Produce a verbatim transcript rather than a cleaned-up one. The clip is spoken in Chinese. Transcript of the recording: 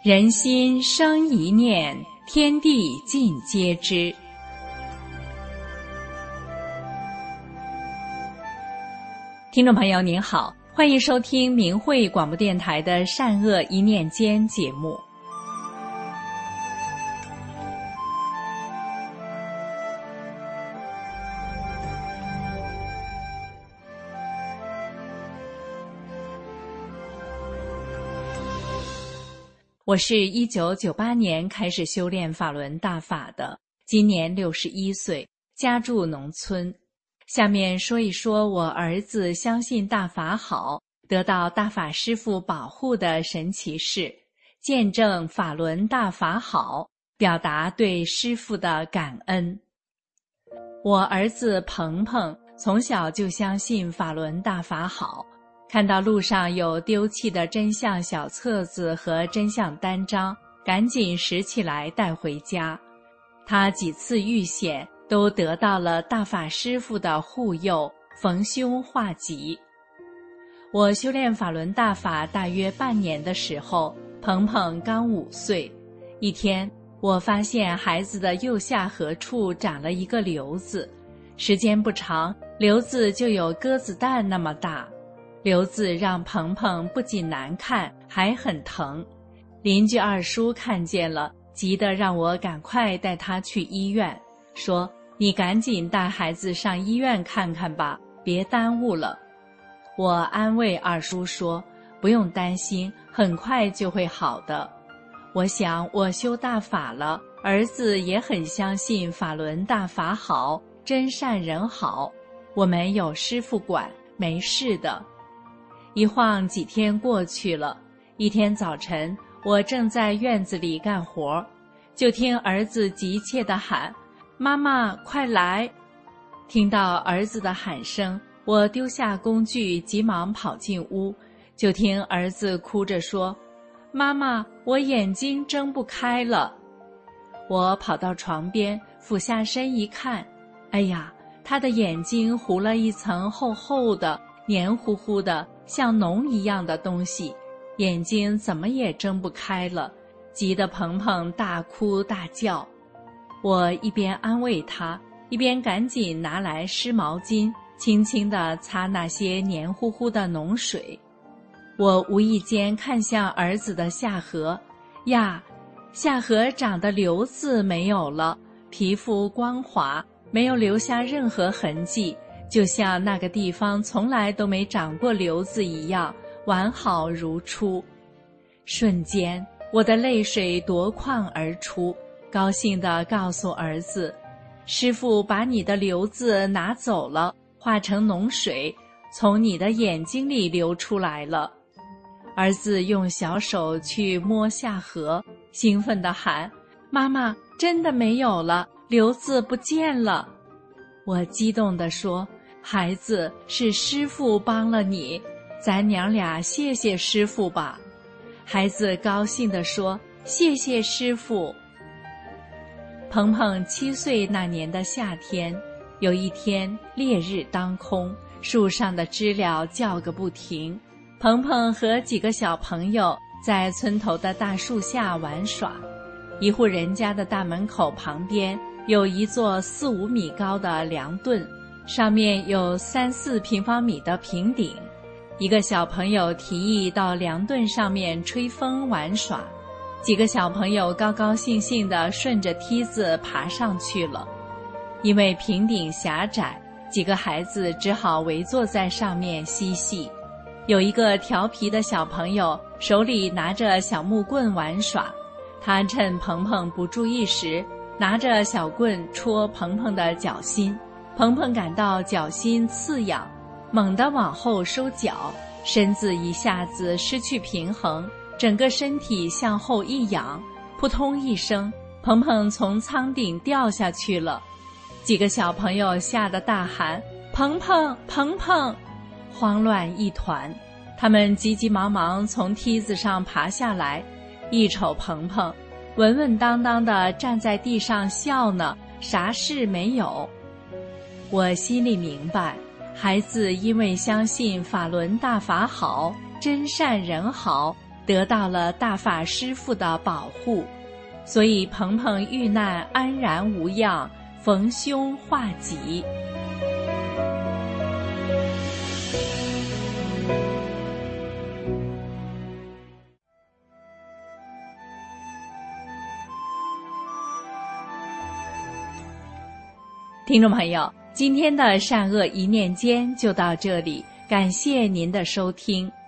人心生一念，天地尽皆知。听众朋友您好，欢迎收听明慧广播电台的善恶一念间节目。我是一九九八年开始修炼法轮大法的，今年六十一岁，家住农村。下面说一说我儿子相信大法好，得到大法师父保护的神奇事，见证法轮大法好，表达对师父的感恩。我儿子鹏鹏从小就相信法轮大法好，看到路上有丢弃的真相小册子和真相单张，赶紧拾起来带回家。他几次遇险都得到了大法师父的护佑，逢凶化吉。我修炼法轮大法大约半年的时候，鹏鹏刚五岁。一天，我发现孩子的右下颌处长了一个瘤子，时间不长，瘤子就有鸽子蛋那么大。瘤子让鹏鹏不仅难看，还很疼。邻居二叔看见了，急得让我赶快带他去医院，说：“你赶紧带孩子上医院看看吧，别耽误了。”我安慰二叔说：“不用担心，很快就会好的。”我想我修大法了，儿子也很相信法轮大法好，真善人好，我们有师父管，没事的。一晃几天过去了，一天早晨，我正在院子里干活，就听儿子急切地喊：“妈妈，快来！”听到儿子的喊声，我丢下工具，急忙跑进屋，就听儿子哭着说：“妈妈，我眼睛睁不开了。”我跑到床边，俯下身一看，哎呀，他的眼睛糊了一层厚厚的、黏糊糊的像脓一样的东西，眼睛怎么也睁不开了，急得鹏鹏大哭大叫。我一边安慰他，一边赶紧拿来湿毛巾，轻轻地擦那些黏糊糊的脓水。我无意间看向儿子的下颌，呀，下颌长的瘤子没有了，皮肤光滑，没有留下任何痕迹，就像那个地方从来都没长过瘤子一样，完好如初。瞬间，我的泪水夺眶而出，高兴地告诉儿子：“师父把你的瘤子拿走了，化成脓水，从你的眼睛里流出来了。”儿子用小手去摸下颌，兴奋地喊：“妈妈，真的没有了，瘤子不见了！”我激动地说：“孩子，是师父帮了你，咱娘俩谢谢师父吧。”孩子高兴地说：“谢谢师父。”鹏鹏七岁那年的夏天，有一天烈日当空，树上的知了叫个不停。鹏鹏和几个小朋友在村头的大树下玩耍。一户人家的大门口旁边有一座四五米高的梁墩，上面有三四平方米的平顶。一个小朋友提议到梁墩上面吹风玩耍，几个小朋友高高兴兴地顺着梯子爬上去了。因为平顶狭窄，几个孩子只好围坐在上面嬉戏。有一个调皮的小朋友手里拿着小木棍玩耍，他趁鹏鹏不注意时，拿着小棍戳鹏鹏的脚心，鹏鹏感到脚心刺痒，猛地往后收脚，身子一下子失去平衡，整个身体向后一仰，扑通一声，鹏鹏从舱顶掉下去了。几个小朋友吓得大喊：“鹏鹏，鹏鹏！”慌乱一团。他们急急忙忙从梯子上爬下来，一瞅鹏鹏，稳稳当当地站在地上笑呢，啥事没有。我心里明白，孩子因为相信法轮大法好，真善人好， 得到了大法师父的保护，所以鹏鹏遇难安然无恙，逢凶化吉。听众朋友，今天的善恶一念间就到这里，感谢您的收听。